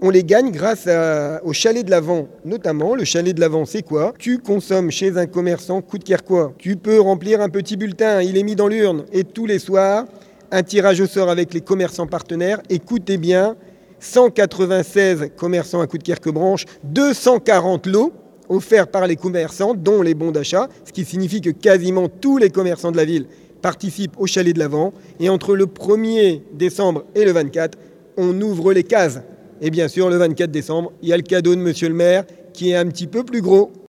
On les gagne grâce au chalet de l'Avent, notamment. Le chalet de l'Avent, c'est quoi? Tu consommes chez un commerçant Coudekerquois. Tu peux remplir un petit bulletin, il est mis dans l'urne. Et tous les soirs, un tirage au sort avec les commerçants partenaires. Écoutez bien, 196 commerçants à Coudekerque-Branche, 240 lots offerts par les commerçants, dont les bons d'achat, ce qui signifie que quasiment tous les commerçants de la ville participent au chalet de l'Avent. Et entre le 1er décembre et le 24, on ouvre les cases. Et bien sûr, le 24 décembre, il y a le cadeau de monsieur le maire qui est un petit peu plus gros.